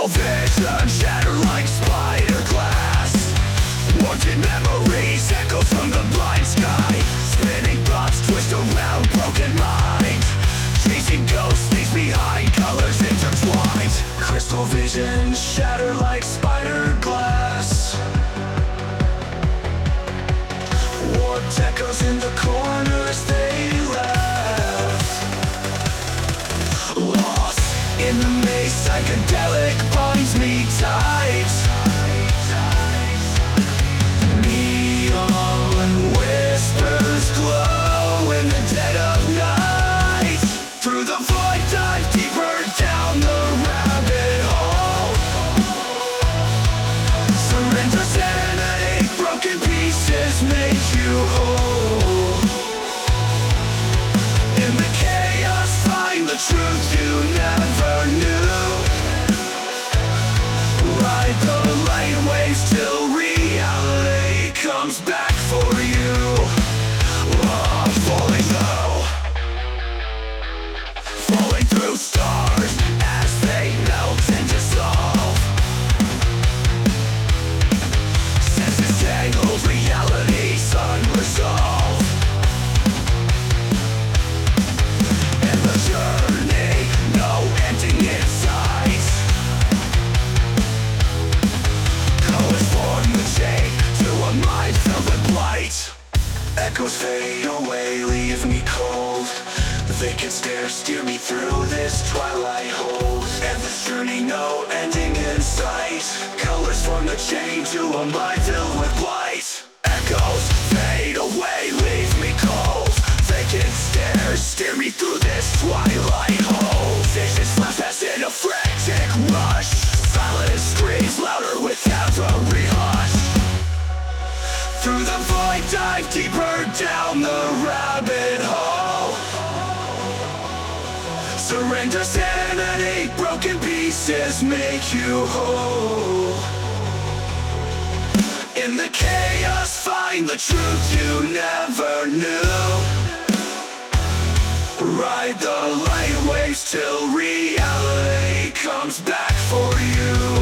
Crystal vision shattered like spider glass. Wanted memories echo from the blind sky. Spinning thoughts twist around broken mind. Chasing ghosts leaves behind colors intertwined. Crystal vision shattered like spider glass. Warped echoes in the corners they left. Lost in the maze, psychedelic binds me tight. Neon whispers glow in the dead of night. Through the void dive deeper down the rabbit hole. Surrender sanity, broken pieces make you whole. In the chaos find the truth you never knew. Ride the light waves till reality comes back for you. Falling low, falling through stars as they melt and dissolve. Senses tangled, realities unresolved. And the journey, no ending in sight. Colors form the chain to a mind filled with blight. Echoes fade away, leave me cold. Vacant stares steer me through this twilight hold. Endless journey, no ending in sight. Colors form the chain to a mind filled with blight. Echoes fade away, leave me cold. Vacant stares steer me through this twilight hold. Visions flash past in a frantic rush. Silence screams louder without a rehush. Through the void dive deeper down the rabbit hole. Surrender sanity, broken pieces make you whole. In the chaos find the truth you never knew. Ride the light waves till reality comes back for you.